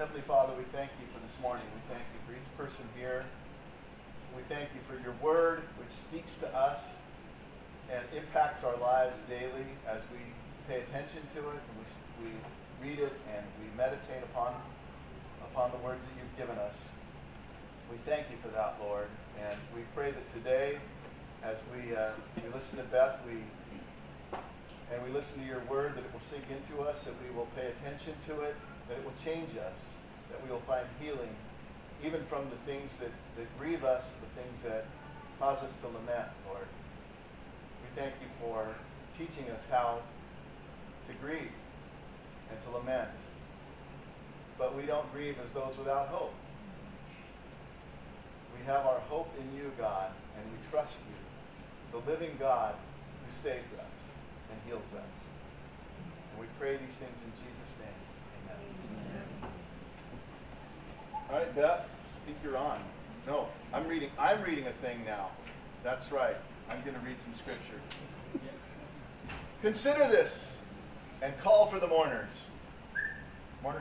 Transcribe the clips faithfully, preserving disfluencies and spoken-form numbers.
Heavenly Father, we thank you for this morning. We thank you for each person here. We thank you for your word, which speaks to us and impacts our lives daily as we pay attention to it, and we, we read it, and we meditate upon, upon the words that you've given us. We thank you for that, Lord, and we pray that today, as we, uh, we listen to Beth, we and we listen to your word, that it will sink into us, that we will pay attention to it, that it will change us, that we will find healing, even from the things that, that grieve us, the things that cause us to lament, Lord. We thank you for teaching us how to grieve and to lament. But we don't grieve as those without hope. We have our hope in you, God, and we trust you, the living God who saves us and heals us. And we pray these things in Jesus' name. Amen. Amen. All right, Beth, I think you're on. No, I'm reading. I'm reading a thing now. That's right. I'm going to read some scripture. Consider this and call for the mourners. Mourners?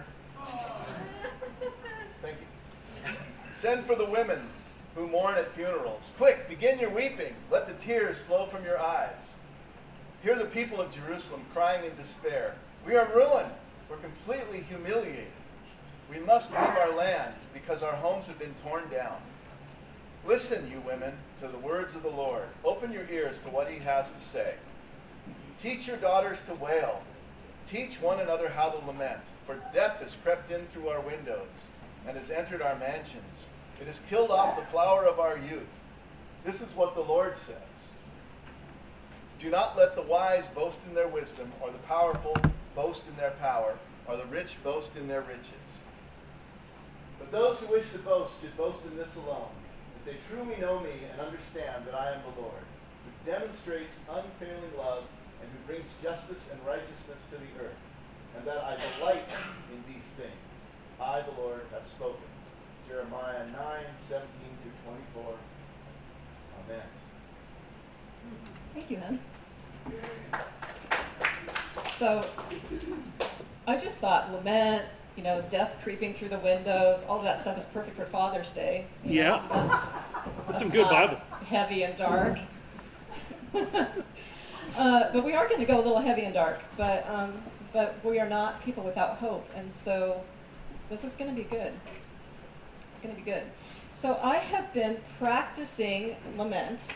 Thank you. Send for the women who mourn at funerals. Quick, begin your weeping. Let the tears flow from your eyes. Hear the people of Jerusalem crying in despair. We are ruined. We're completely humiliated. We must leave our land because our homes have been torn down. Listen, you women, to the words of the Lord. Open your ears to what he has to say. Teach your daughters to wail. Teach one another how to lament. For death has crept in through our windows and has entered our mansions. It has killed off the flower of our youth. This is what the Lord says. Do not let the wise boast in their wisdom, or the powerful boast in their power, or the rich boast in their riches. But those who wish to boast should boast in this alone, that they truly know me and understand that I am the Lord, who demonstrates unfailing love and who brings justice and righteousness to the earth, and that I delight in these things. I, the Lord, have spoken. Jeremiah nine, seventeen through twenty-four. Amen. Thank you, Hen. So, I just thought lament, you know, death creeping through the windows, all of that stuff is perfect for Father's Day. You yeah. know, that's, that's, that's some good Bible. Heavy and dark. uh, but we are going to go a little heavy and dark. But um, but we are not people without hope, and so this is going to be good. It's going to be good. So I have been practicing lament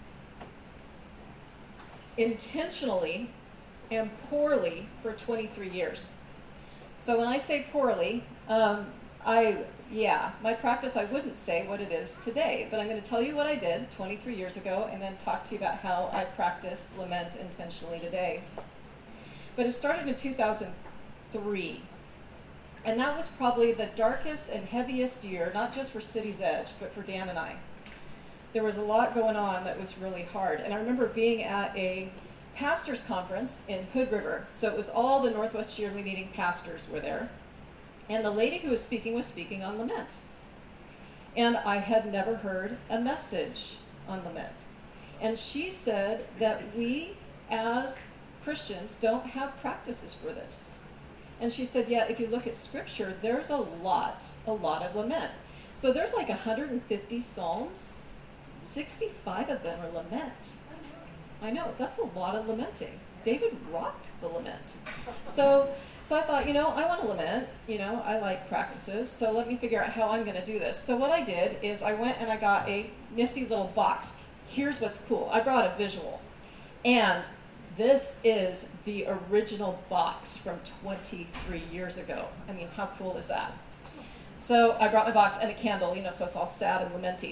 intentionally and poorly for twenty-three years. So when I say poorly, um, I, yeah, my practice, I wouldn't say what it is today, but I'm going to tell you what I did twenty-three years ago and then talk to you about how I practice lament intentionally today. But it started in two thousand three, and that was probably the darkest and heaviest year, not just for City's Edge, but for Dan and I. There was a lot going on that was really hard, and I remember being at a pastors conference in Hood River. So it was all the Northwest Yearly Meeting pastors were there. And the lady who was speaking was speaking on lament. And I had never heard a message on lament. And she said that we as Christians don't have practices for this. And she said, yeah, if you look at scripture, there's a lot, a lot of lament. So there's like one hundred fifty psalms. sixty-five of them are lament. I know, that's a lot of lamenting. David rocked the lament. So so I thought, you know, I want to lament. You know, I like practices. So let me figure out how I'm going to do this. So what I did is I went and I got a nifty little box. Here's what's cool. I brought a visual. And this is the original box from twenty-three years ago. I mean, how cool is that? So I brought my box and a candle, you know, so it's all sad and lamenty.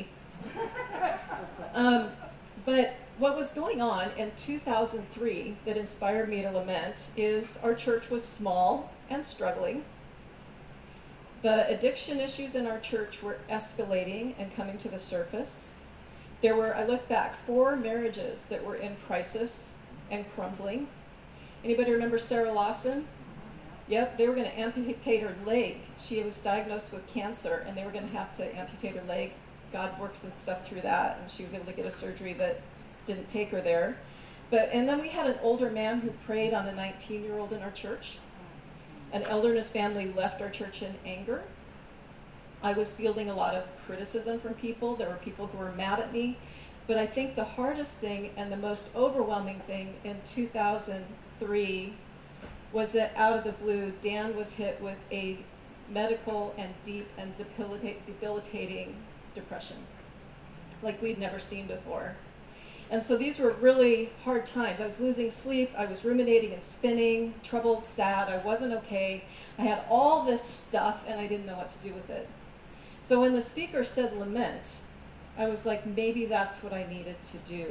um, but what was going on in two thousand three that inspired me to lament is our church was small and struggling. The addiction issues in our church were escalating and coming to the surface. There were, I look back, four marriages that were in crisis and crumbling. Anybody remember Sarah Lawson? Yep, they were going to amputate her leg. She was diagnosed with cancer, and they were going to have to amputate her leg. God worked some stuff through that, and she was able to get a surgery that didn't take her there. But and then we had an older man who prayed on a nineteen-year-old in our church. An elder in his family left our church in anger. I was fielding a lot of criticism from people. There were people who were mad at me. But I think the hardest thing and the most overwhelming thing in two thousand three was that out of the blue, Dan was hit with a medical and deep and debilita- debilitating depression like we'd never seen before. And so these were really hard times. I was losing sleep, I was ruminating and spinning, troubled, sad, I wasn't okay. I had all this stuff and I didn't know what to do with it. So when the speaker said lament, I was like, maybe that's what I needed to do.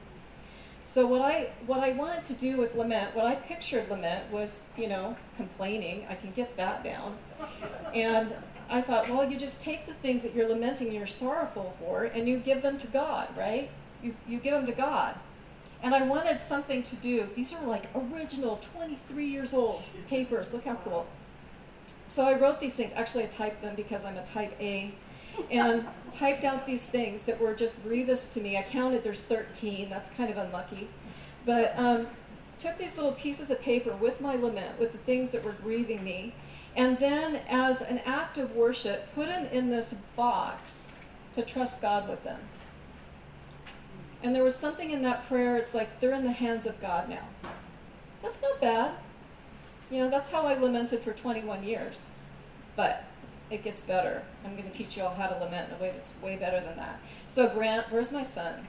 So what I what I wanted to do with lament, what I pictured lament was, you know, complaining. I can get that down. And I thought, well, you just take the things that you're lamenting and you're sorrowful for and you give them to God, right? You, you give them to God. And I wanted something to do. These are like original twenty-three years old papers. Look how cool. So I wrote these things. Actually, I typed them because I'm a type A. And typed out these things that were just grievous to me. I counted there's thirteen. That's kind of unlucky. But um, took these little pieces of paper with my lament, with the things that were grieving me, and then as an act of worship, put them in this box to trust God with them. And there was something in that prayer, it's like they're in the hands of God now. That's not bad. You know, that's how I lamented for twenty-one years. But it gets better. I'm going to teach you all how to lament in a way that's way better than that. So Grant, where's my son?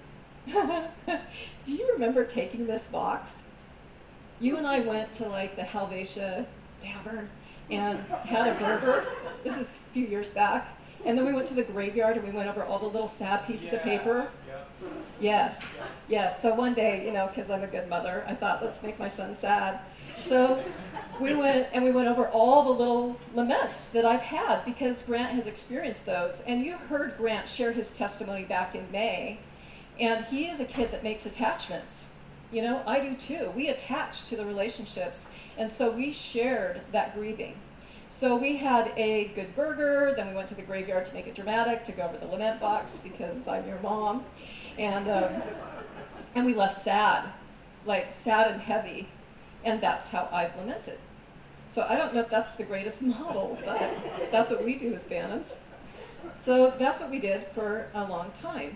Do you remember taking this box? You and I went to like the Helvetia Tavern and had a burger. This is a few years back. And then we went to the graveyard and we went over all the little sad pieces yeah, of paper. Yeah. Yes, Yeah. yes. So one day, you know, because I'm a good mother, I thought, let's make my son sad. So we went and we went over all the little laments that I've had because Grant has experienced those. And you heard Grant share his testimony back in May. And he is a kid that makes attachments. You know, I do too. We attach to the relationships. And so we shared that grieving. So we had a good burger, then we went to the graveyard to make it dramatic, to go over the lament box because I'm your mom. And, um, and we left sad, like sad and heavy. And that's how I've lamented. So I don't know if that's the greatest model, but that's what we do as Bannons. So that's what we did for a long time.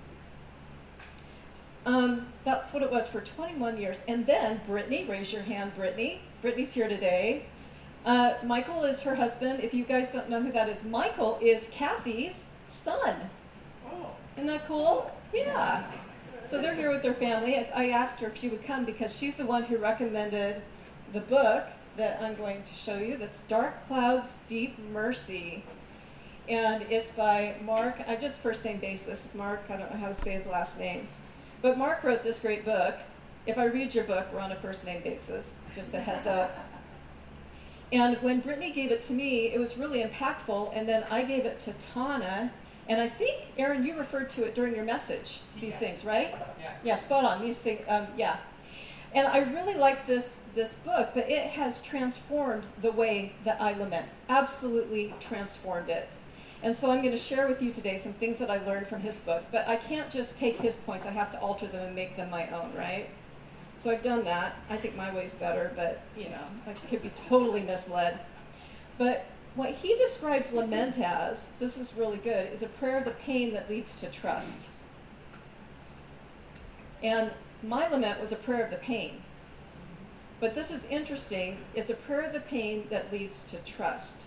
Um, that's what it was for twenty-one years. And then Brittany, raise your hand, Brittany. Brittany's here today. Uh, Michael is her husband. If you guys don't know who that is, Michael is Kathy's son. Oh. Isn't that cool? Yeah. So they're here with their family. I, I asked her if she would come because she's the one who recommended the book that I'm going to show you. That's Dark Clouds, Deep Mercy. And it's by Mark. I'm just first name basis. Mark, I don't know how to say his last name. But Mark wrote this great book. If I read your book, we're on a first name basis. Just a heads up. And when Brittany gave it to me, it was really impactful. And then I gave it to Tana. And I think, Aaron, you referred to it during your message, these Yeah. things, right? Yeah. Yeah, spot on. These things, um, yeah. And I really like this, this book, but it has transformed the way that I lament. Absolutely transformed it. And so I'm going to share with you today some things that I learned from his book. But I can't just take his points. I have to alter them and make them my own, right? So I've done that. I think my way's better, but, you know, I could be totally misled. But what he describes lament as, this is really good, is a prayer of the pain that leads to trust. And my lament was a prayer of the pain. But this is interesting. It's a prayer of the pain that leads to trust.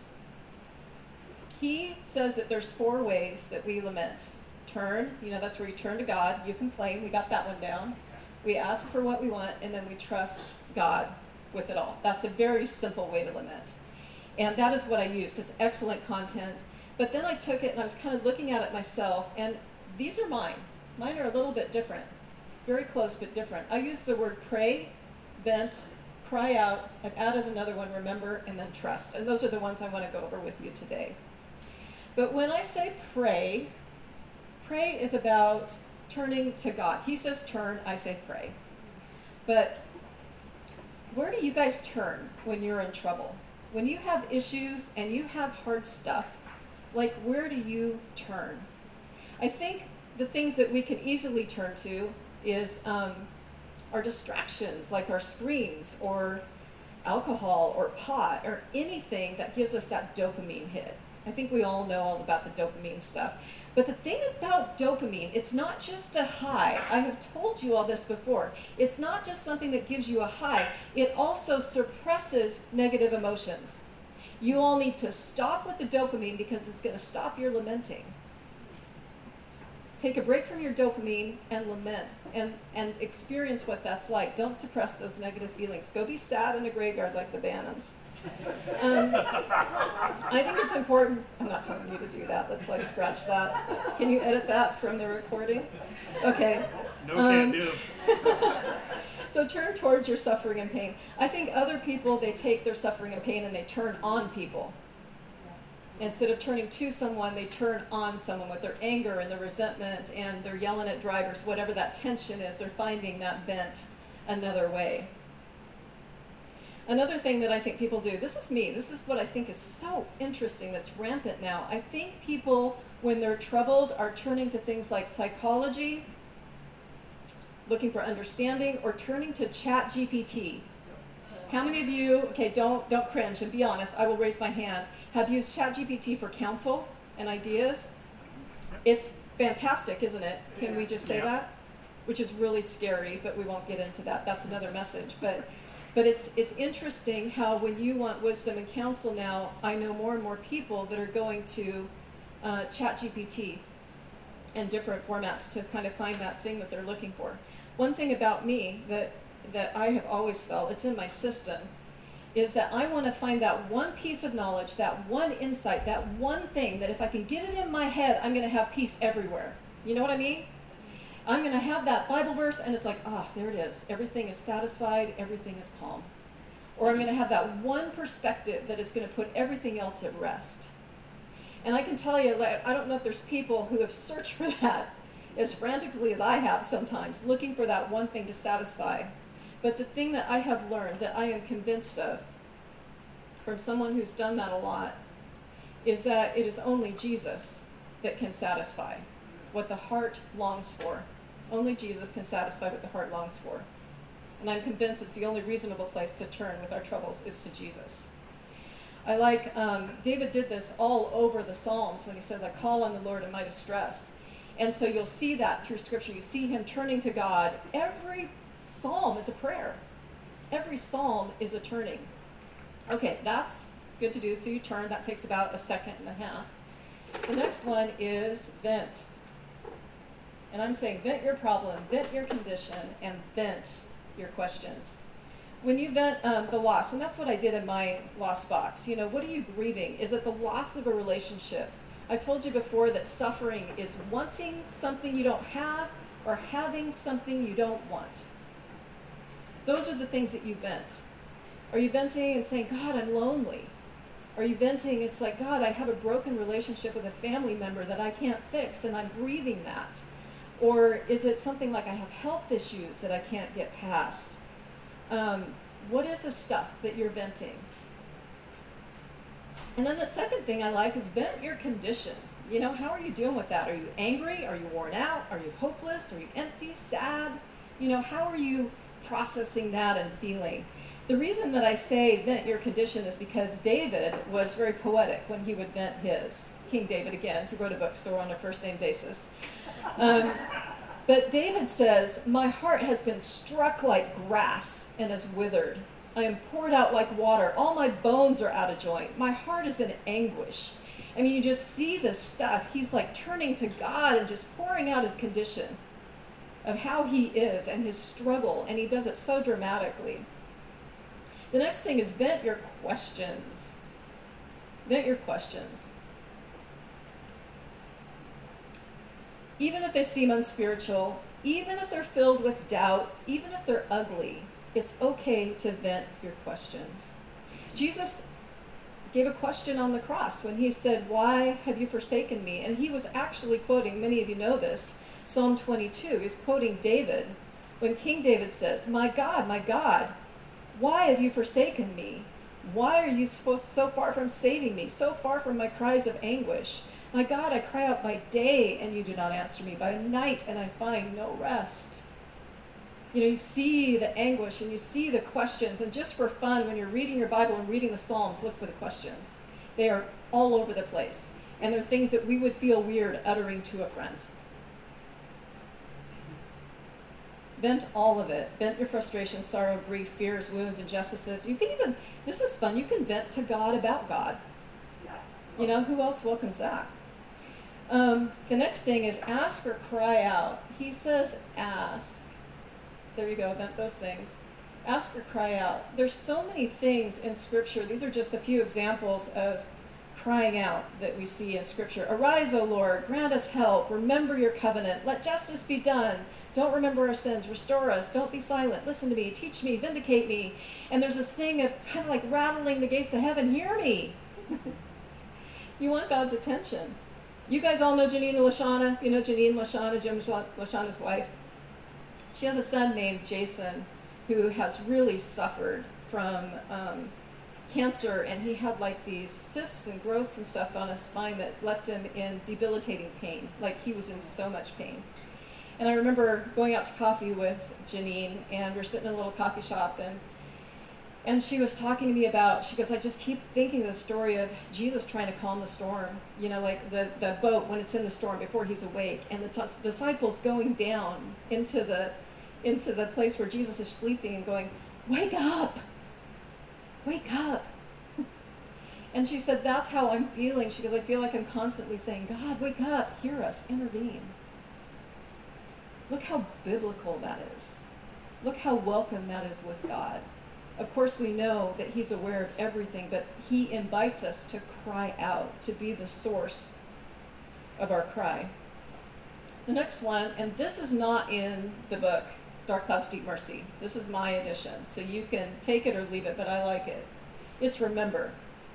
He says that there's four ways that we lament. Turn, you know, that's where you turn to God. You complain. We got that one down. We ask for what we want, and then we trust God with it all. That's a very simple way to lament. And that is what I used. It's excellent content. But then I took it and I was kind of looking at it myself, and these are mine. Mine are a little bit different. Very close, but different. I use the word pray, vent, cry out. I've added another one, remember, and then trust. And those are the ones I want to go over with you today. But when I say pray, pray is about turning to God. He says turn, I say pray. But where do you guys turn when you're in trouble? When you have issues and you have hard stuff, like where do you turn? I think the things that we can easily turn to is um, our distractions, like our screens or alcohol or pot or anything that gives us that dopamine hit. I think we all know all about the dopamine stuff. But the thing about dopamine, it's not just a high. I have told you all this before. It's not just something that gives you a high. It also suppresses negative emotions. You all need to stop with the dopamine because it's going to stop your lamenting. Take a break from your dopamine and lament and, and experience what that's like. Don't suppress those negative feelings. Go be sad in a graveyard like the Bannums. Um, I think it's important. I'm not telling you to do that. Let's like scratch that. Can you edit that from the recording? Okay. No, um, can't do. So turn towards your suffering and pain. I think other people, they take their suffering and pain and they turn on people. Instead of turning to someone, they turn on someone with their anger and their resentment, and they're yelling at drivers, whatever that tension is, they're finding that vent another way. Another thing that I think people do, this is me, this is what I think is so interesting that's rampant now. I think people, when they're troubled, are turning to things like psychology, looking for understanding, or turning to Chat G P T. How many of you, okay, don't, don't cringe and be honest, I will raise my hand, have used Chat G P T for counsel and ideas? It's fantastic, isn't it? Can we just say Yeah. that? Which is really scary, but we won't get into that. That's another message. But But it's it's interesting how when you want wisdom and counsel now, I know more and more people that are going to uh, Chat G P T and different formats to kind of find that thing that they're looking for. One thing about me that, that I have always felt, it's in my system, is that I want to find that one piece of knowledge, that one insight, that one thing that if I can get it in my head, I'm going to have peace everywhere. You know what I mean? I'm going to have that Bible verse, and it's like, ah, there it is. Everything is satisfied. Everything is calm. Or I'm going to have that one perspective that is going to put everything else at rest. And I can tell you, like, I don't know if there's people who have searched for that as frantically as I have sometimes, looking for that one thing to satisfy. But the thing that I have learned, that I am convinced of, from someone who's done that a lot, is that it is only Jesus that can satisfy what the heart longs for. Only Jesus can satisfy what the heart longs for. And I'm convinced it's the only reasonable place to turn with our troubles is to Jesus. I like, um, David did this all over the Psalms when he says, I call on the Lord in my distress. And so you'll see that through Scripture. You see him turning to God. Every psalm is a prayer. Every psalm is a turning. Okay, that's good to do. So you turn. That takes about a second and a half. The next one is vent. And I'm saying vent your problem, vent your condition, and vent your questions. When you vent um, the loss, and that's what I did in my loss box, you know, what are you grieving? Is it the loss of a relationship? I told you before that suffering is wanting something you don't have or having something you don't want. Those are the things that you vent. Are you venting and saying, God, I'm lonely? Are you venting, it's like, God, I have a broken relationship with a family member that I can't fix, and I'm grieving that? Or is it something like I have health issues that I can't get past? Um, what is the stuff that you're venting? And then the second thing I like is vent your condition. You know, how are you doing with that? Are you angry? Are you worn out? Are you hopeless? Are you empty, sad? You know, how are you processing that and feeling? The reason that I say vent your condition is because David was very poetic when he would vent his. King David, again, he wrote a book, so we're on a first-name basis. Um, but David says, my heart has been struck like grass and is withered. I am poured out like water. All my bones are out of joint. My heart is in anguish. I mean, you just see this stuff. He's like turning to God and just pouring out his condition of how he is and his struggle, and he does it so dramatically. The next thing is vent your questions. Vent your questions. Even if they seem unspiritual, even if they're filled with doubt, even if they're ugly, it's okay to vent your questions. Jesus gave a question on the cross when he said, why have you forsaken me? And he was actually quoting, many of you know this, Psalm twenty-two. He's quoting David when King David says, my God, my God, why have you forsaken me? Why are you so far from saving me, so far from my cries of anguish? My God, I cry out by day, and you do not answer me, by night, and I find no rest. You know, you see the anguish and you see the questions. And just for fun, when you're reading your Bible and reading the Psalms, look for the questions. They are all over the place. And they're things that we would feel weird uttering to a friend. Vent all of it. Vent your frustration, sorrow, grief, fears, wounds, injustices. You can even, this is fun, you can vent to God about God. Yes. You know, who else welcomes that? Um, the next thing is ask or cry out. He says ask. There you go, vent those things. Ask or cry out. There's so many things in Scripture. These are just a few examples of crying out that we see in Scripture. Arise, O Lord, grant us help. Remember your covenant. Let justice be done. Don't remember our sins. Restore us. Don't be silent. Listen to me. Teach me. Vindicate me. And there's this thing of kind of like rattling the gates of heaven. Hear me. You want God's attention. You guys all know Janine and Lashana. You know Janine, Lashana, Jim Lashana's wife. She has a son named Jason who has really suffered from um, cancer, and he had like these cysts and growths and stuff on his spine that left him in debilitating pain. Like he was in so much pain. And I remember going out to coffee with Janine, and we were sitting in a little coffee shop, and and she was talking to me about, she goes, I just keep thinking of the story of Jesus trying to calm the storm. You know, like the, the boat when it's in the storm before he's awake, and the t- disciples going down into the into the place where Jesus is sleeping and going, wake up, wake up. And she said, that's how I'm feeling. She goes, I feel like I'm constantly saying, God, wake up, hear us, intervene. Look how biblical that is. Look how welcome that is with God. Of course, we know that he's aware of everything, but he invites us to cry out, to be the source of our cry. The next one, and this is not in the book, Dark Clouds, Deep Mercy. This is my edition, so you can take it or leave it, but I like it. It's remember.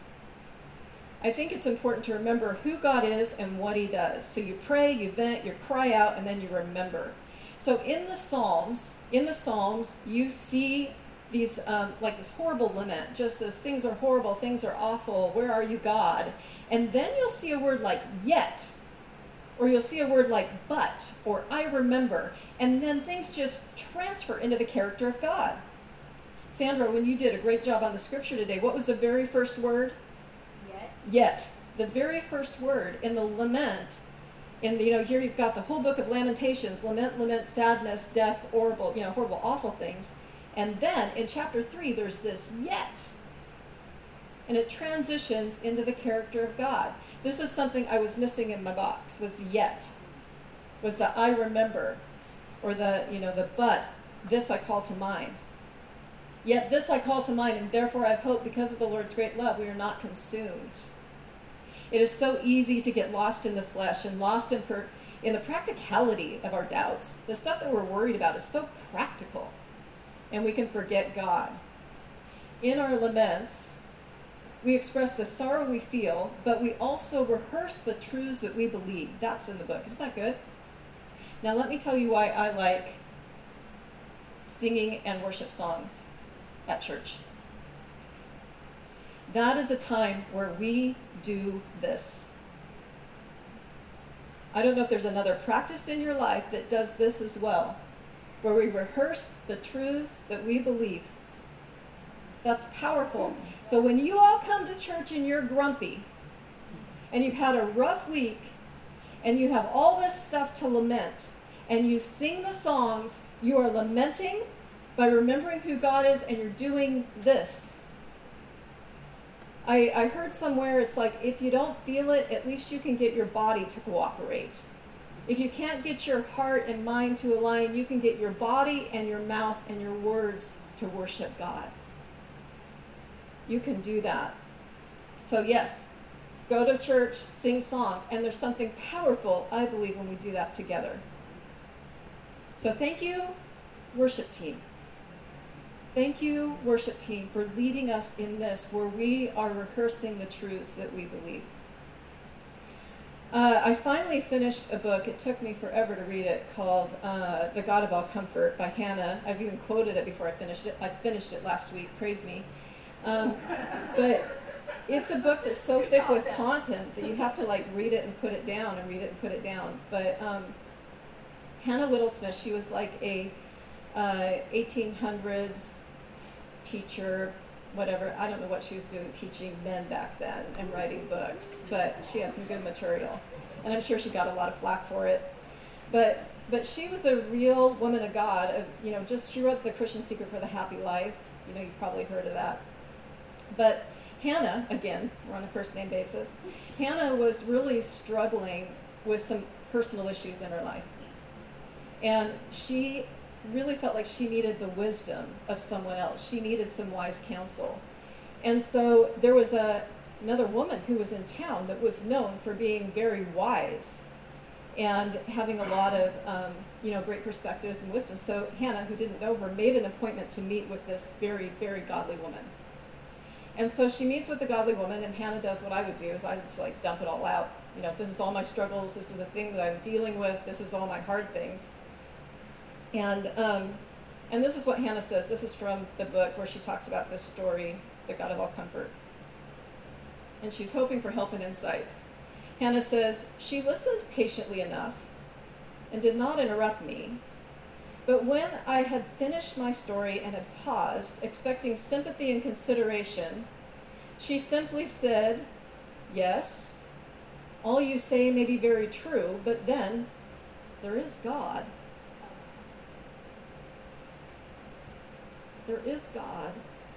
I think it's important to remember who God is and what he does. So you pray, you vent, you cry out, and then you remember. So in the Psalms, in the Psalms, you see these, um, like this horrible lament, just this, things are horrible, things are awful, where are you, God? And then you'll see a word like yet, or you'll see a word like but, or I remember, and then things just transfer into the character of God. Sandra, when you did a great job on the scripture today, what was the very first word? Yet. Yet. The very first word in the lament, in the, you know, here you've got the whole book of Lamentations, lament, lament, sadness, death, horrible, you know, horrible, awful things. And then in chapter three, there's this yet. And it transitions into the character of God. This is something I was missing in my box, was the yet. Was the I remember, or the, you know, the but, this I call to mind. Yet this I call to mind, and therefore I have hope, because of the Lord's great love, we are not consumed. It is so easy to get lost in the flesh and lost in, per, in the practicality of our doubts. The stuff that we're worried about is so practical, and we can forget God. In our laments, we express the sorrow we feel, but we also rehearse the truths that we believe. That's in the book. Isn't that good? Now let me tell you why I like singing and worship songs at church. That is a time where we do this. I don't know if there's another practice in your life that does this as well, where we rehearse the truths that we believe. That's powerful. So when you all come to church and you're grumpy, and you've had a rough week, and you have all this stuff to lament, and you sing the songs, you are lamenting by remembering who God is, and you're doing this. I, I heard somewhere it's like, if you don't feel it, at least you can get your body to cooperate. If you can't get your heart and mind to align, you can get your body and your mouth and your words to worship God. You can do that. So yes, go to church, sing songs, and there's something powerful, I believe, when we do that together. So thank you, worship team. Thank you, worship team, for leading us in this, where we are rehearsing the truths that we believe. Uh, I finally finished a book, it took me forever to read it, called uh, The God of All Comfort by Hannah. I've even quoted it before I finished it. I finished it last week, praise me. Um, but it's a book that's so thick with content that you have to like read it and put it down and read it and put it down. But um, Hannah Whittlesmith, she was like a uh, eighteen hundreds teacher, whatever. I don't know what she was doing teaching men back then and writing books, but she had some good material. And I'm sure she got a lot of flack for it. But but she was a real woman of God. Of, you know, just she wrote The Christian Secret for the Happy Life. You know, you've probably heard of that. But Hannah, again, we're on a first name basis. Hannah was really struggling with some personal issues in her life. And she really felt like she needed the wisdom of someone else. She needed some wise counsel. And so there was a, another woman who was in town that was known for being very wise and having a lot of um, you know, great perspectives and wisdom. So Hannah, who didn't know her, made an appointment to meet with this very, very godly woman. And so she meets with the godly woman, and Hannah does what I would do, is I just like dump it all out. You know, this is all my struggles, this is a thing that I'm dealing with, this is all my hard things. And um, and this is what Hannah says. This is from the book where she talks about this story, The God of All Comfort. And she's hoping for help and insights. Hannah says, she listened patiently enough and did not interrupt me. But when I had finished my story and had paused, expecting sympathy and consideration, she simply said, yes, all you say may be very true, but then there is God. There is God.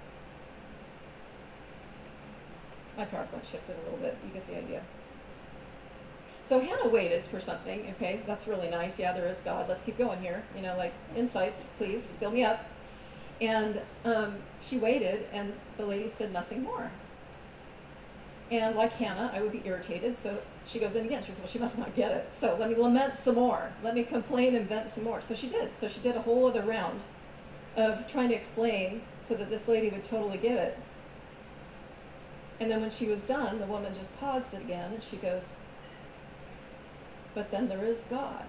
My PowerPoint shifted a little bit. You get the idea. So Hannah waited for something. Okay, that's really nice. Yeah, there is God. Let's keep going here. You know, like insights, please fill me up. And um, she waited, and the lady said nothing more. And like Hannah, I would be irritated. So she goes in again. She goes, well, she must not get it. So let me lament some more. Let me complain and vent some more. So she did. So she did a whole other round of trying to explain so that this lady would totally get it. And then when she was done, the woman just paused it again, and she goes, but then there is God.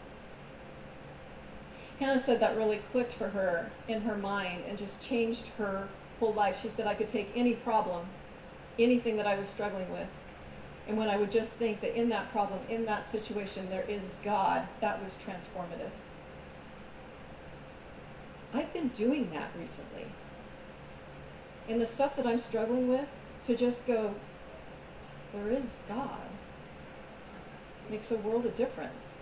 Hannah said that really clicked for her in her mind and just changed her whole life. She said, I could take any problem, anything that I was struggling with, and when I would just think that in that problem, in that situation, there is God, that was transformative. I've been doing that recently. In the stuff that I'm struggling with, to just go, there is God, makes a world of difference.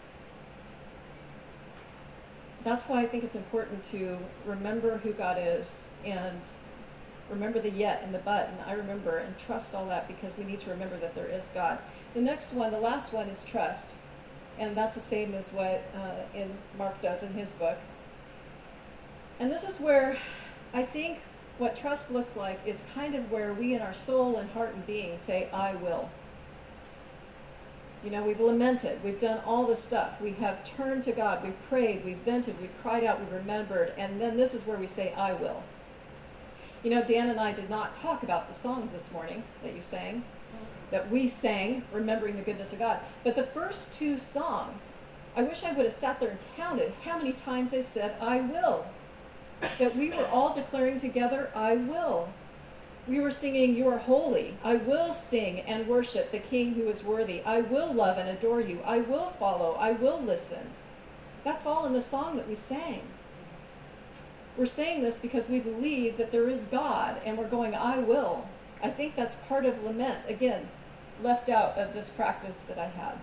That's why I think it's important to remember who God is and remember the yet and the but, and I remember and trust all that, because we need to remember that there is God. The next one, the last one, is trust. And that's the same as what uh, in Mark does in his book. And this is where I think what trust looks like is kind of where we in our soul and heart and being say, I will. You know, we've lamented, we've done all this stuff, we have turned to God, we've prayed, we've vented, we've cried out, we've remembered, and then this is where we say, I will. You know, Dan and I did not talk about the songs this morning that you sang, that we sang, remembering the goodness of God. But the first two songs, I wish I would have sat there and counted how many times they said, I will. That we were all declaring together, I will. We were singing, you are holy. I will sing and worship the King who is worthy. I will love and adore you. I will follow. I will listen. That's all in the song that we sang. We're saying this because we believe that there is God, and we're going, I will. I think that's part of lament, again, left out of this practice that I had.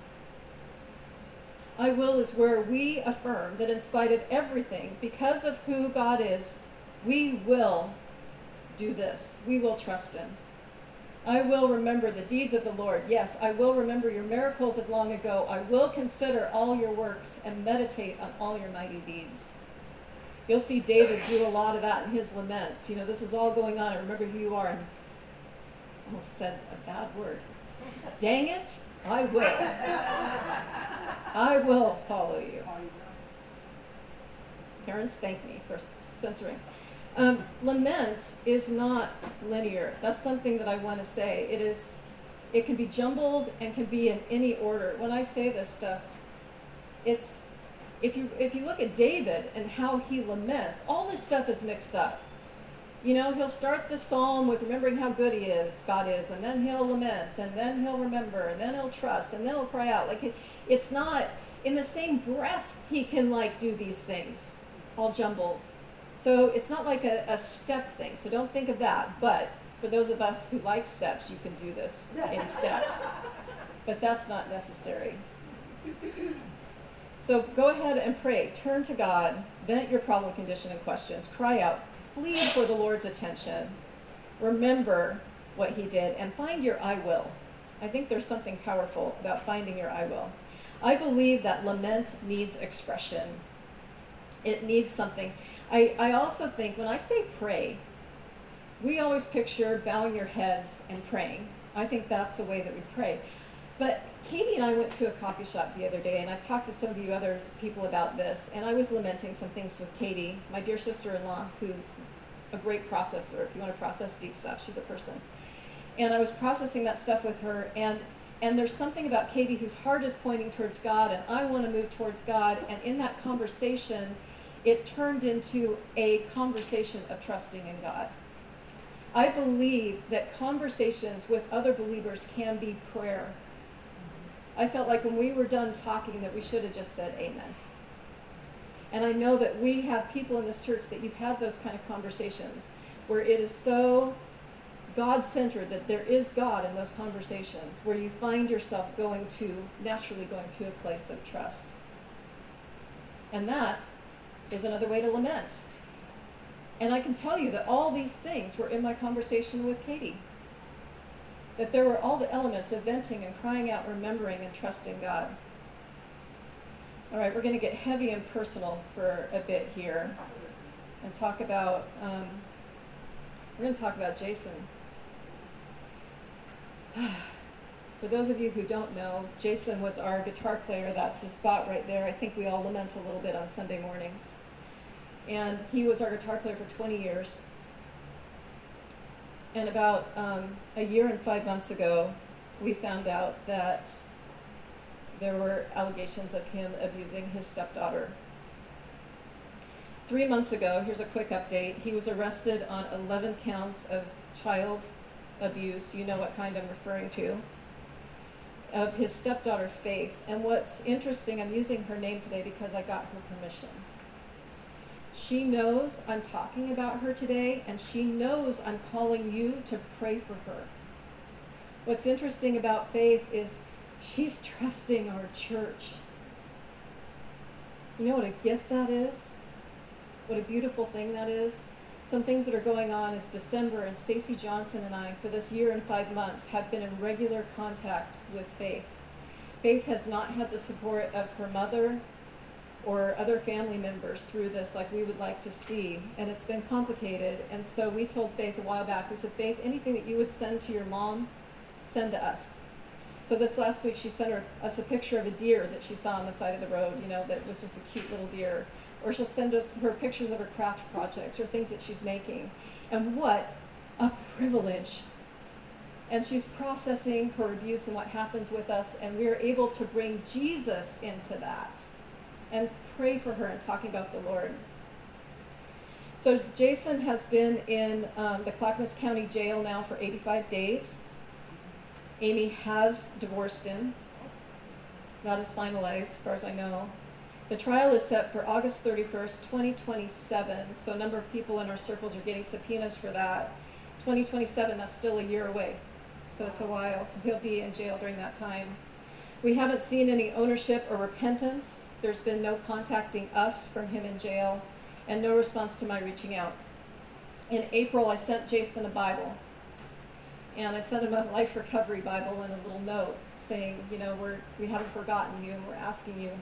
I will is where we affirm that in spite of everything, because of who God is, we will do this. We will trust him. I will remember the deeds of the Lord. Yes, I will remember your miracles of long ago. I will consider all your works and meditate on all your mighty deeds. You'll see David do a lot of that in his laments. You know, this is all going on, and remember who you are. And I almost said a bad word. Dang it, I will. I will follow you. Parents, thank me for censoring. Um, lament is not linear. That's something that I want to say. It is, it can be jumbled and can be in any order. When I say this stuff, it's, if you, if you look at David and how he laments, all this stuff is mixed up. You know, he'll start the psalm with remembering how good he is, God is, and then he'll lament, and then he'll remember, and then he'll trust, and then he'll cry out. Like it, it's not, in the same breath, he can like do these things all jumbled. So it's not like a, a step thing. So don't think of that. But for those of us who like steps, you can do this in steps. But that's not necessary. So go ahead and pray. Turn to God. Vent your problem, condition, and questions. Cry out. Plead for the Lord's attention. Remember what he did. And find your I will. I think there's something powerful about finding your I will. I believe that lament needs expression. It needs something. I, I also think when I say pray, we always picture bowing your heads and praying. I think that's the way that we pray. But Katie and I went to a coffee shop the other day, and I've talked to some of you other people about this, and I was lamenting some things with Katie, my dear sister-in-law, who, a great processor. If you want to process deep stuff, she's a person. And I was processing that stuff with her, and and there's something about Katie whose heart is pointing towards God, and I want to move towards God, and in that conversation, it turned into a conversation of trusting in God. I believe that conversations with other believers can be prayer. I felt like when we were done talking that we should have just said amen. And I know that we have people in this church that you've had those kind of conversations where it is so God-centered that there is God in those conversations, where you find yourself going to, naturally going to a place of trust. And that is another way to lament. And I can tell you that all these things were in my conversation with Katie. That there were all the elements of venting and crying out, remembering and trusting God. All right, we're going to get heavy and personal for a bit here and talk about, um, we're going to talk about Jason. For those of you who don't know, Jason was our guitar player. That's his spot right there. I think we all lament a little bit on Sunday mornings. And he was our guitar player for twenty years. And about um, a year and five months ago, we found out that there were allegations of him abusing his stepdaughter. Three months ago, here's a quick update, he was arrested on eleven counts of child abuse, you know what kind I'm referring to, of his stepdaughter Faith. And what's interesting, I'm using her name today because I got her permission. She knows I'm talking about her today, and she knows I'm calling you to pray for her. What's interesting about Faith is she's trusting our church. You know what a gift that is? What a beautiful thing that is? Some things that are going on is December, and Stacy Johnson and I, for this year and five months, have been in regular contact with Faith. Faith has not had the support of her mother or other family members through this like we would like to see, and it's been complicated. And so we told Faith a while back, we said, Faith, anything that you would send to your mom, send to us. So this last week she sent her, us a picture of a deer that she saw on the side of the road, you know, that was just a cute little deer. Or she'll send us her pictures of her craft projects or things that she's making. And what a privilege. And she's processing her abuse and what happens with us, and we are able to bring Jesus into that and pray for her and talking about the Lord. So Jason has been in um, the Clackamas County Jail now for eighty-five days. Amy has divorced him. That is finalized as far as I know. The trial is set for August thirty-first, twenty twenty-seven, so a number of people in our circles are getting subpoenas for that. twenty twenty-seven, that's still a year away, so it's a while, so he'll be in jail during that time. We haven't seen any ownership or repentance. There's been no contacting us from him in jail, and no response to my reaching out. In April, I sent Jason a Bible, and I sent him a Life Recovery Bible and a little note saying, you know, we're, we haven't forgotten you, and we're asking you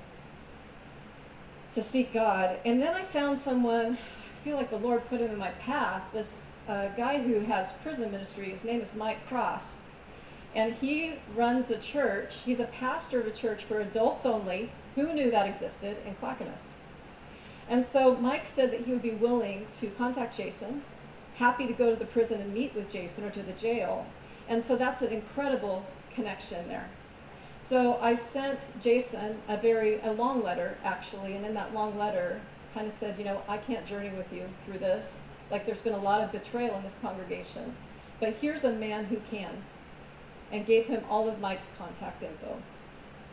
to seek God. And then I found someone, I feel like the Lord put him in my path, this uh, guy who has prison ministry. His name is Mike Cross. And he runs a church. He's a pastor of a church for adults only. Who knew that existed in Clackamas? And so Mike said that he would be willing to contact Jason, happy to go to the prison and meet with Jason, or to the jail. And so that's an incredible connection there. So I sent Jason a very a long letter, actually, and in that long letter kind of said, you know, I can't journey with you through this. Like, there's been a lot of betrayal in this congregation. But here's a man who can, and gave him all of Mike's contact info.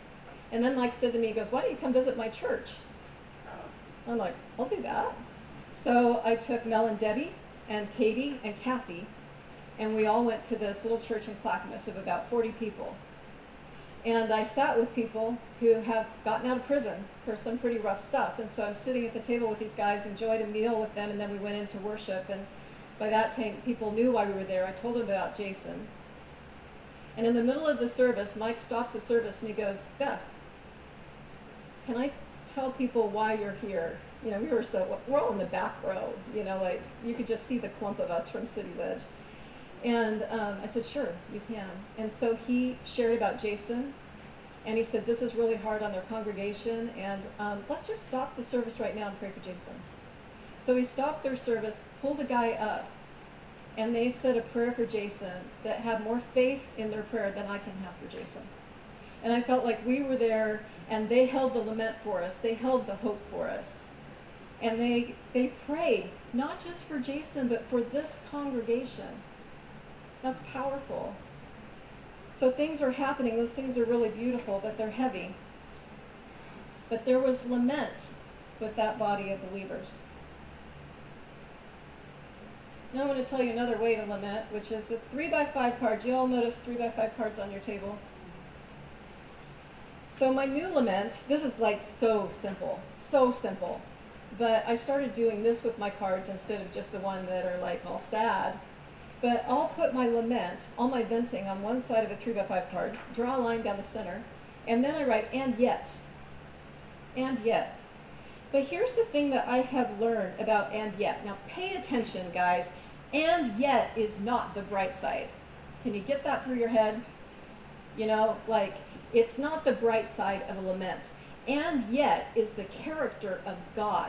And then Mike said to me, he goes, why don't you come visit my church? I'm like, I'll do that. So I took Mel and Debbie and Katie and Kathy, and we all went to this little church in Clackamas of about forty people. And I sat with people who have gotten out of prison for some pretty rough stuff. And so I'm sitting at the table with these guys, enjoyed a meal with them, and then we went into worship. And by that time, people knew why we were there. I told them about Jason. And in the middle of the service, Mike stops the service and he goes, Beth, can I tell people why you're here? You know, we were so, we're all in the back row, you know, like you could just see the clump of us from City's Edge. And um, I said, sure, you can. And so he shared about Jason, and he said, this is really hard on their congregation, and um, let's just stop the service right now and pray for Jason. So we stopped their service, pulled a guy up, and they said a prayer for Jason that had more faith in their prayer than I can have for Jason. And I felt like we were there, and they held the lament for us. They held the hope for us. And they, they prayed, not just for Jason, but for this congregation. That's powerful. So things are happening. Those things are really beautiful, but they're heavy. But there was lament with that body of believers. Now I want to tell you another way to lament, which is a three by five card. You all notice three by five cards on your table? So my new lament, this is like so simple, so simple. But I started doing this with my cards instead of just the one that are like all sad. But I'll put my lament, all my venting on one side of a three by five card, draw a line down the center, and then I write, and yet, and yet. But here's the thing that I have learned about and yet. Now pay attention, guys. And yet is not the bright side. Can you get that through your head? You know, like, it's not the bright side of a lament. And yet is the character of God.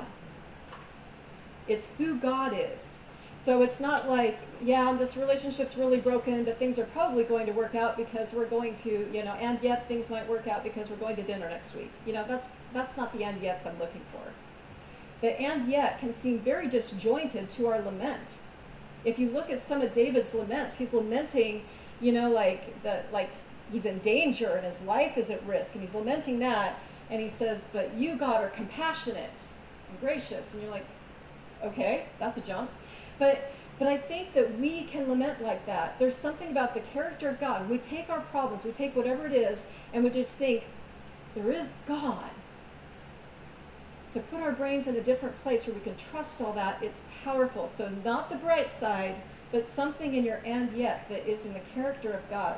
It's who God is. So it's not like, yeah, this relationship's really broken, but things are probably going to work out because we're going to, you know, and yet things might work out because we're going to dinner next week. You know, that's that's not the and yets I'm looking for. The and yet can seem very disjointed to our lament. If you look at some of David's laments, he's lamenting, you know, like the like he's in danger and his life is at risk, and he's lamenting that, and he says, but you, God, are compassionate and gracious, and you're like, okay, that's a jump. But but I think that we can lament like that. There's something about the character of God. We take our problems, we take whatever it is, and we just think, there is God. To put our brains in a different place where we can trust all that, it's powerful. So not the bright side, but something in your and yet that is in the character of God.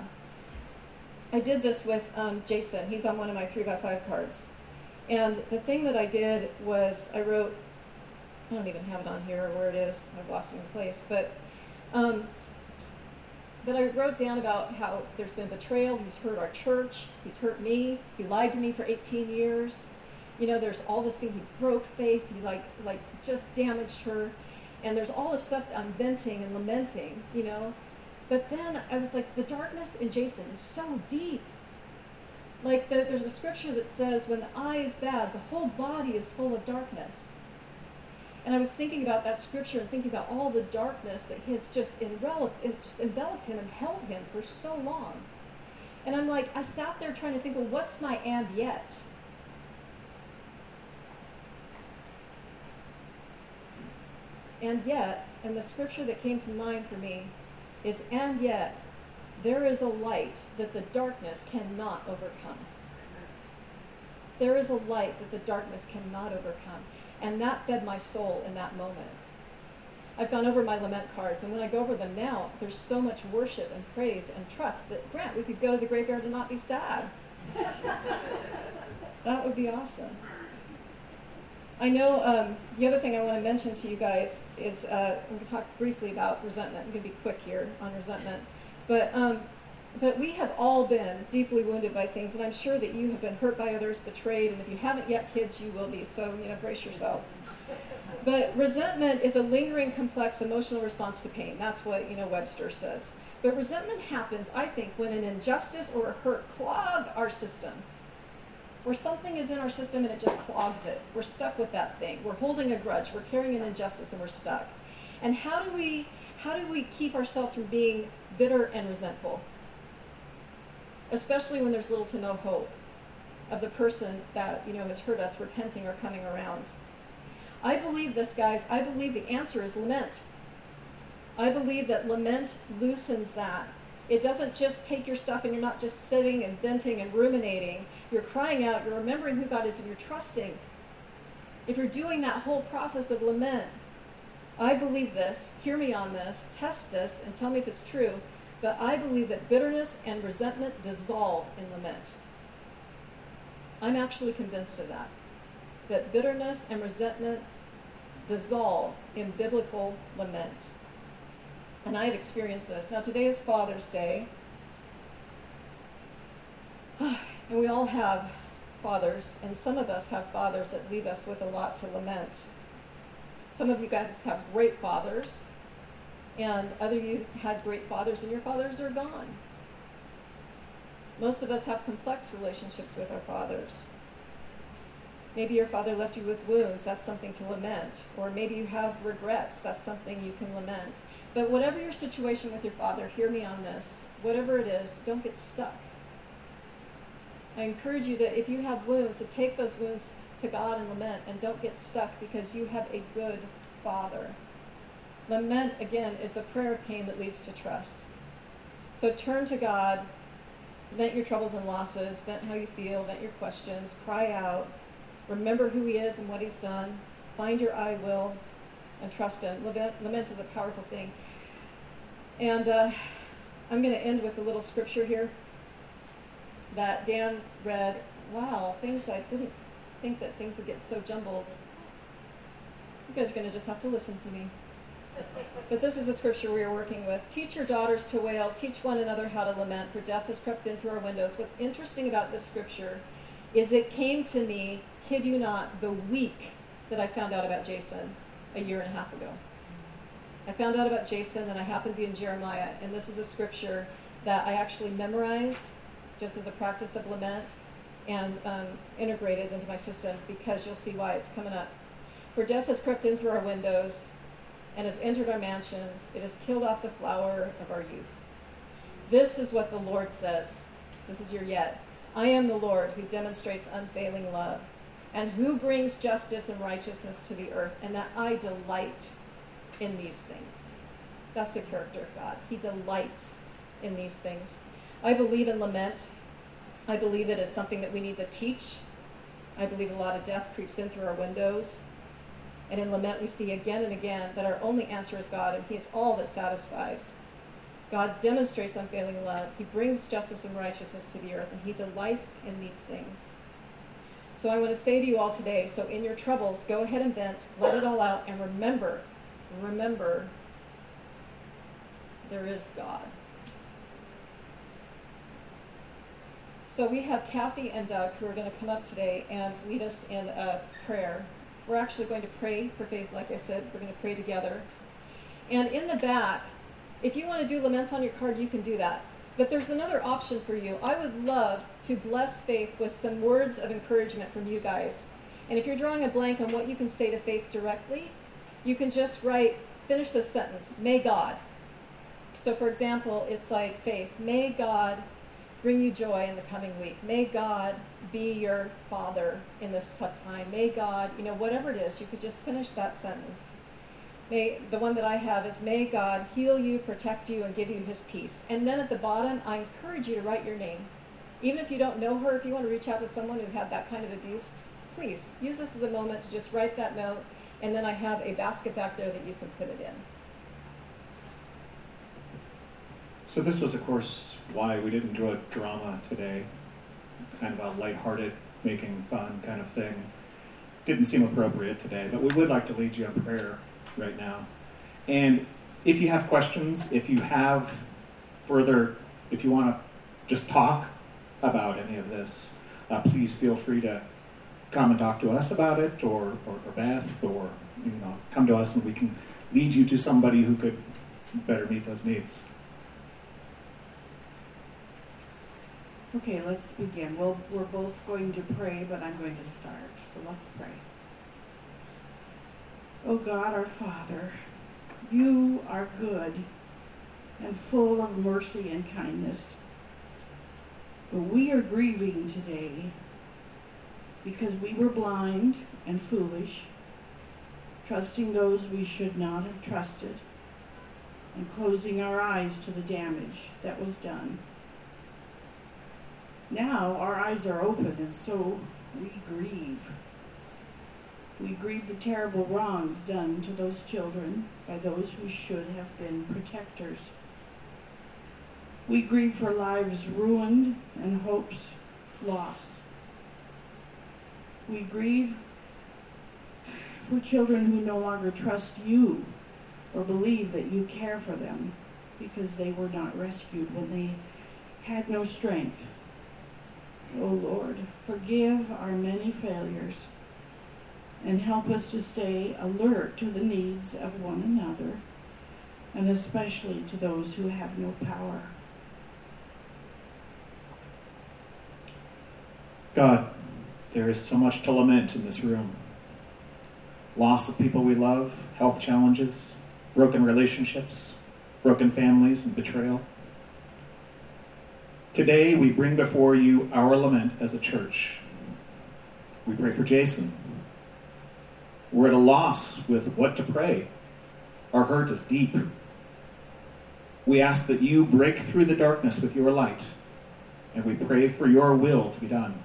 I did this with um, Jason. He's on one of my three by five cards. And the thing that I did was I wrote, I don't even have it on here or where it is. I've lost it in place. But, um, but I wrote down about how there's been betrayal. He's hurt our church. He's hurt me. He lied to me for eighteen years. You know, there's all this thing. He broke faith. He like like just damaged her. And there's all this stuff I'm venting and lamenting, you know. But then I was like, the darkness in Jason is so deep. Like the, there's a scripture that says, when the eye is bad, the whole body is full of darkness. And I was thinking about that scripture and thinking about all the darkness that has just enveloped, it just enveloped him and held him for so long. And I'm like, I sat there trying to think, well, what's my and yet? And yet, and the scripture that came to mind for me is, and yet, there is a light that the darkness cannot overcome. There is a light that the darkness cannot overcome. And that fed my soul in that moment. I've gone over my lament cards, and when I go over them now, there's so much worship and praise and trust that, Grant, we could go to the graveyard and not be sad. That would be awesome. I know um, the other thing I want to mention to you guys is, uh, I'm going to talk briefly about resentment. I'm going to be quick here on resentment. But um, But we have all been deeply wounded by things, and I'm sure that you have been hurt by others, betrayed, and if you haven't yet, kids, you will be, so, you know, brace yourselves. But resentment is a lingering, complex emotional response to pain. That's what, you know, Webster says. But resentment happens, I think, when an injustice or a hurt clog our system, where something is in our system and it just clogs it. We're stuck with that thing. We're holding a grudge. We're carrying an injustice, and we're stuck. And how do we, how do we keep ourselves from being bitter and resentful? Especially when there's little to no hope. of the person that, you know, has hurt us repenting or coming around. I believe this, guys. I believe the answer is lament. I believe that lament loosens that. It doesn't just take your stuff and you're not just sitting and venting and ruminating. You're crying out, you're remembering who God is, and you're trusting. If you're doing that whole process of lament, I believe this, hear me on this, test this, and tell me if it's true, but I believe that bitterness and resentment dissolve in lament. I'm actually convinced of that. That bitterness and resentment dissolve in biblical lament. And I have experienced this. Now, today is Father's Day. And we all have fathers, and some of us have fathers that leave us with a lot to lament. Some of you guys have great fathers, and other of you had great fathers, and your fathers are gone. Most of us have complex relationships with our fathers. Maybe your father left you with wounds, that's something to lament. Or maybe you have regrets, that's something you can lament. But whatever your situation with your father, hear me on this. Whatever it is, don't get stuck. I encourage you to, if you have wounds, to take those wounds to God and lament, and don't get stuck because you have a good father. Lament, again, is a prayer of pain that leads to trust. So turn to God, vent your troubles and losses, vent how you feel, vent your questions, cry out, remember who he is and what he's done, find your I will, and trust him. Lament, lament is a powerful thing. And uh, I'm going to end with a little scripture here that Dan read. Wow, things I didn't think that things would get so jumbled. You guys are going to just have to listen to me. But this is a scripture we are working with. Teach your daughters to wail, teach one another how to lament, for death has crept in through our windows. What's interesting about this scripture is it came to me, kid you not, the week that I found out about Jason a year and a half ago. I found out about Jason, and I happened to be in Jeremiah, and this is a scripture that I actually memorized just as a practice of lament and um, integrated into my system, because you'll see why it's coming up. For death has crept in through our windows and has entered our mansions. It has killed off the flower of our youth. This is what the Lord says. This is your yet. I am the Lord who demonstrates unfailing love and who brings justice and righteousness to the earth, and that I delight in these things. That's the character of God. He delights in these things. I believe in lament. I believe it is something that we need to teach. I believe a lot of death creeps in through our windows. And in lament, we see again and again that our only answer is God, and he is all that satisfies. God demonstrates unfailing love. He brings justice and righteousness to the earth, and he delights in these things. So I want to say to you all today, so in your troubles, go ahead and vent, let it all out, and remember, remember, there is God. So we have Kathy and Doug who are going to come up today and lead us in a prayer. We're actually going to pray for faith, like I said. We're going to pray together. And in the back, if you want to do laments on your card, you can do that. But there's another option for you. I would love to bless Faith with some words of encouragement from you guys. And if you're drawing a blank on what you can say to Faith directly, you can just write, finish this sentence, may God. So for example, it's like, Faith, may God bring you joy in the coming week. May God be your father in this tough time. May God, you know, whatever it is, you could just finish that sentence. May, the one that I have is, may God heal you, protect you, and give you his peace. And then at the bottom, I encourage you to write your name. Even if you don't know her, if you want to reach out to someone who had that kind of abuse, please use this as a moment to just write that note. And then I have a basket back there that you can put it in. So this was, of course, why we didn't do a drama today. Kind of a lighthearted, making fun kind of thing. Didn't seem appropriate today, but we would like to lead you in prayer right now. And if you have questions, if you have further, if you want to just talk about any of this, uh, please feel free to come and talk to us about it, or, or, or Beth, or you know, come to us and we can lead you to somebody who could better meet those needs. Okay, let's begin. Well, we're both going to pray, but I'm going to start. So let's pray. Oh God, our Father, you are good and full of mercy and kindness. But we are grieving today because we were blind and foolish, trusting those we should not have trusted, and closing our eyes to the damage that was done. Now our eyes are open, and so we grieve. We grieve the terrible wrongs done to those children by those who should have been protectors. We grieve for lives ruined and hopes lost. We grieve for children who no longer trust you or believe that you care for them because they were not rescued when they had no strength. O Lord, forgive our many failures and help us to stay alert to the needs of one another, and especially to those who have no power. God, there is so much to lament in this room. Loss of people we love, health challenges, broken relationships, broken families, and betrayal. Today, we bring before you our lament as a church. We pray for Jason. We're at a loss with what to pray. Our hurt is deep. We ask that you break through the darkness with your light, and we pray for your will to be done.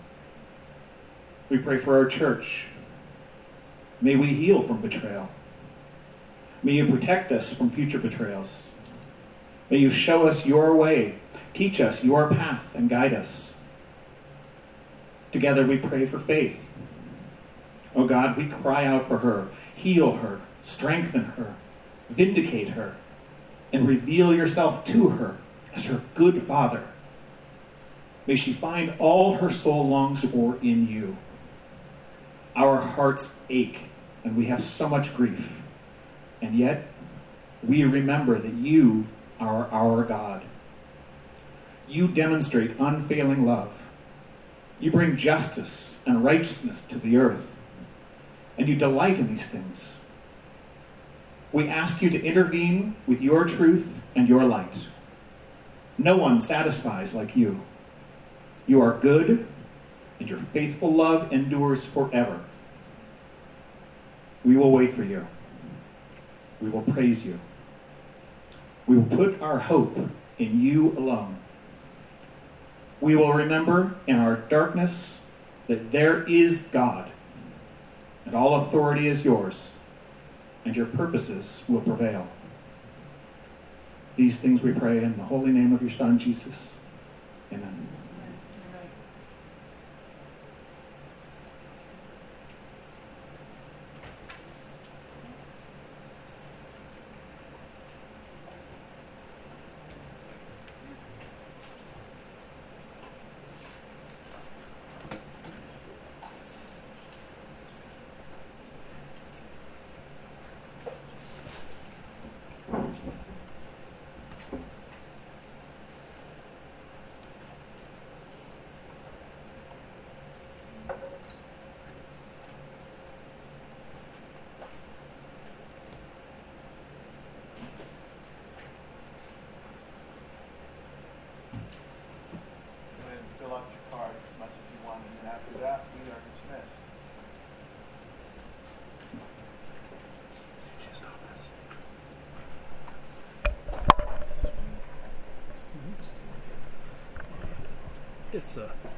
We pray for our church. May we heal from betrayal. May you protect us from future betrayals. May you show us your way, teach us your path, and guide us. Together we pray for Faith. Oh God, we cry out for her. Heal her, strengthen her, vindicate her, and reveal yourself to her as her good Father. May she find all her soul longs for in you. Our hearts ache, and we have so much grief. And yet, we remember that you are our God. You demonstrate unfailing love. You bring justice and righteousness to the earth, and you delight in these things. We ask you to intervene with your truth and your light. No one satisfies like you. You are good, and your faithful love endures forever. We will wait for you. We will praise you. We will put our hope in you alone. We will remember in our darkness that there is God, and all authority is yours, and your purposes will prevail. These things we pray in the holy name of your Son, Jesus. Amen. It's a